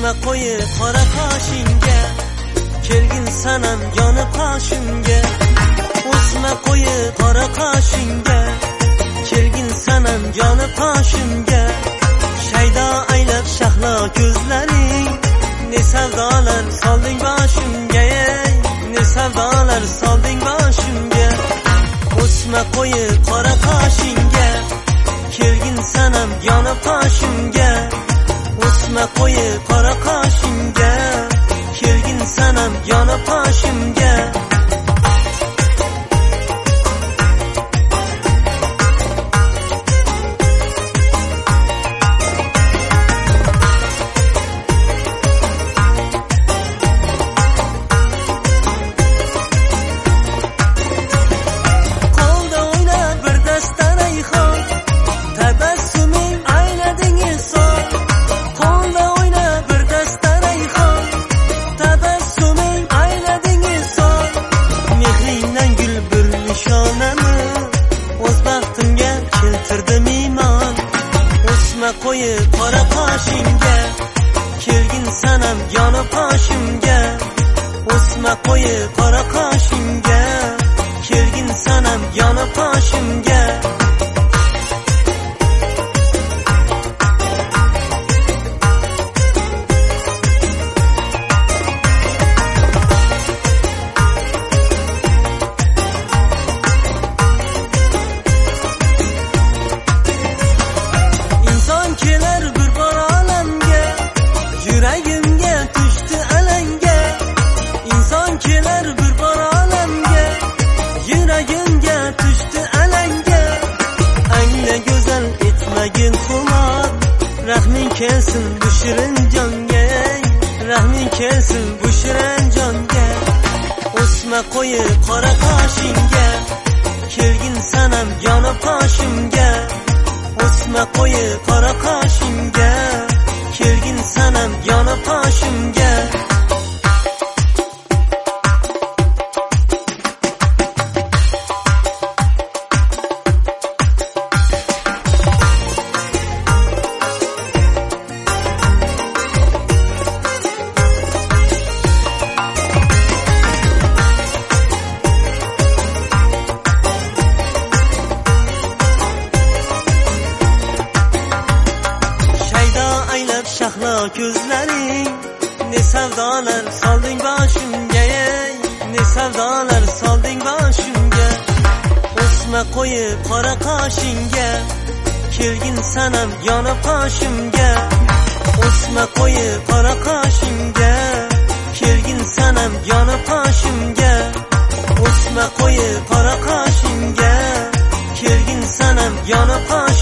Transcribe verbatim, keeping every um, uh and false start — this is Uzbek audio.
o'sma qo'yib qora qoshingga, kelgin sanam yonib qoshimga. O'sma qo'yib qora qoshingga, kelgin sanam yonib qoshimga. Shaydo aylab shahlo ko'zlaring, ne savdolar solding boshimga, ne savdolar solding boshimga. O'sma qo'yib qora qoshingga, kelgin sanam yonib qoshimga. O'sma qo'yib qora qoshingga, kelgin sanam yonib qoshimga. O'sma qo'yib qora qoshingga, kelgin sanam yonib qoshimga. O'sma qo'yib qora qoshingga, kelgin sanam yonib qoshimga. Kelar bir bor olamga, yuragimga tushdi alanga. Inson kelar bir bor olamga, yuragimga tushdi alanga. Angla go'zal etmagin xumor, rahming kelsin bu shirin jonga, rahming kelsin bu shirin jonga. O'sma qo'yib qora qoshingga, kelgin sanam yonib qoshimga. O'sma qo'yib qora qoshingga, kelgin sanam yonib qoshimga. Shahlo ko'zlaring, ne savdolar solding boshimga, ne savdolar solding boshimga. O'sma qo'yib qora qoshingga, kelgin sanam yonib qoshimga. O'sma qo'yib qora qoshingga, kelgin sanam yonib qoshimga. O'sma qo'yib qora qoshingga, kelgin sanam yonib qoshimga.